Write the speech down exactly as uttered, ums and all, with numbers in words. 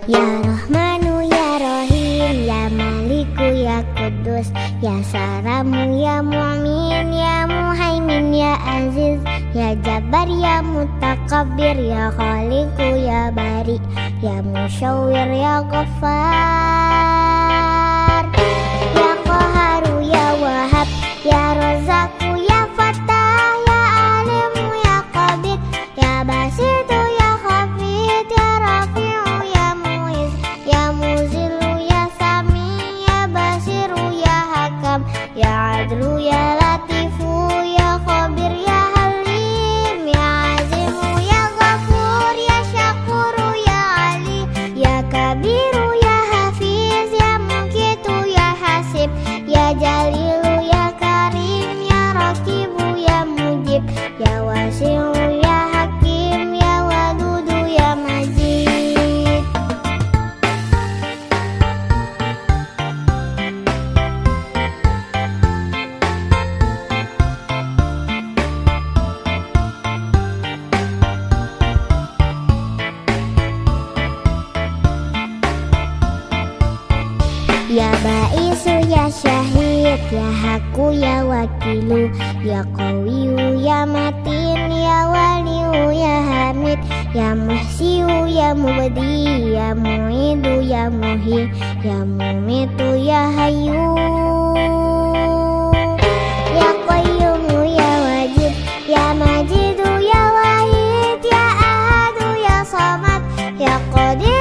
Ya Rahmanu ya Rahim, ya Maliku ya Kudus, ya Salamu ya Mu'min, ya Muhaimin ya Aziz, ya Jabbar ya Mutakabbir, ya Khaliku ya Bari, ya Musyawwir ya Ghaffar, ya Qaharu ya Wahab, ya Razaku ya Fattah, ya Alimu ya Qabid, ya Basitu ya Hafid, ya Rafi'u ya Muiz, ya Muzilu ya Sami, ya Basiru ya Hakam, ya Adlu ya Latifu, ya Khabir ya Halim, ya Azimu ya Ghafur, ya Syakuru ya Ali, ya Kabiru ya Hafiz, ya Mukitu ya Hasib, ya Jalilu ya Karim, ya Rakibu ya Mujib, ya Wasi'u ya Hakim, ya Wadudu ya Majid. Ya Ba'isu ya Syahid, ya Haku ya Wakilu, ya Qawiyu ya Matin, ya Waliyu ya Hamid, ya Muhsiyu ya Mubdi, ya Mu'idu ya Muhi, ya Mumitu ya Hayyu, ya Qayyumu ya Wajid, ya Majidu ya Wahid, ya Ahadu ya Samad, ya Qadir